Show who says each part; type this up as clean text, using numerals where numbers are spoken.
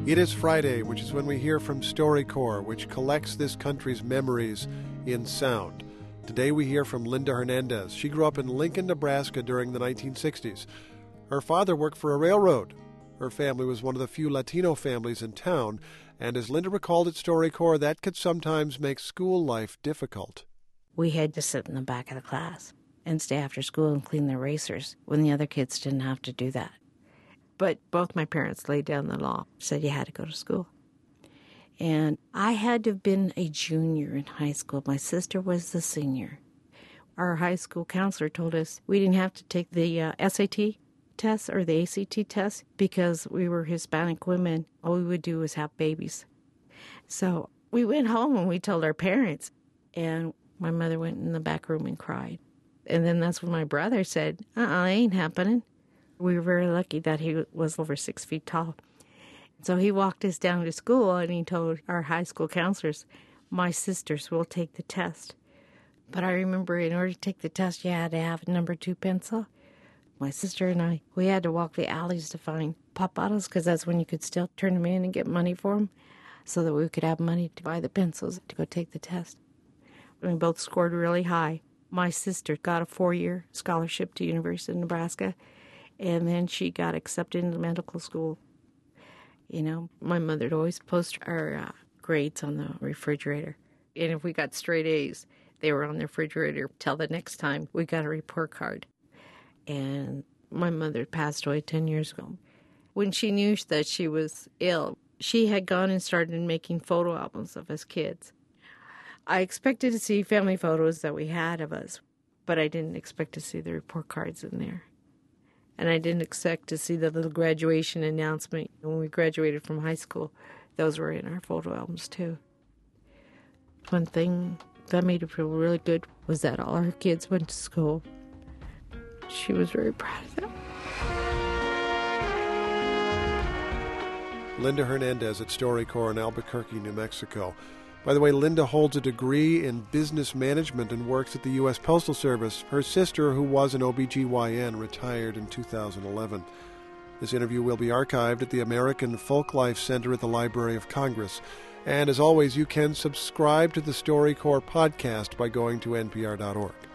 Speaker 1: It is Friday, which is when we hear from StoryCorps, which collects this country's memories in sound. Today we hear from Linda Hernandez. She grew up in Lincoln, Nebraska during the 1960s. Her father worked for a railroad. Her family was one of the few Latino families in town, and as Linda recalled at StoryCorps, that could sometimes make school life difficult.
Speaker 2: We had to sit in the back of the class and stay after school and clean the erasers when the other kids didn't have to do that. But both my parents laid down the law, said you had to go to school. And I had to have been a junior in high school. My sister was the senior. Our high school counselor told us we didn't have to take the SAT test or the ACT test because we were Hispanic women. All we would do was have babies. So we went home and we told our parents. And my mother went in the back room and cried. And then that's when my brother said, it ain't happening. We were very lucky that he was over 6 feet tall. So he walked us down to school and he told our high school counselors, my sisters will take the test. But I remember in order to take the test, you had to have a number 2 pencil. My sister and I, we had to walk the alleys to find pop bottles because that's when you could still turn them in and get money for them so that we could have money to buy the pencils to go take the test. We both scored really high. My sister got a 4-year scholarship to University of Nebraska. And then she got accepted into medical school. You know, my mother would always post our grades on the refrigerator. And if we got straight A's, they were on the refrigerator till the next time we got a report card. And my mother passed away 10 years ago. When she knew that she was ill, she had gone and started making photo albums of us kids. I expected to see family photos that we had of us, but I didn't expect to see the report cards in there. And I didn't expect to see the little graduation announcement when we graduated from high school. Those were in our photo albums, too. One thing that made her feel really good was that all her kids went to school. She was very proud of that.
Speaker 1: Linda Hernandez at StoryCorps in Albuquerque, New Mexico. By the way, Linda holds a degree in business management and works at the U.S. Postal Service. Her sister, who was an OBGYN, retired in 2011. This interview will be archived at the American Folklife Center at the Library of Congress. And as always, you can subscribe to the StoryCorps podcast by going to npr.org.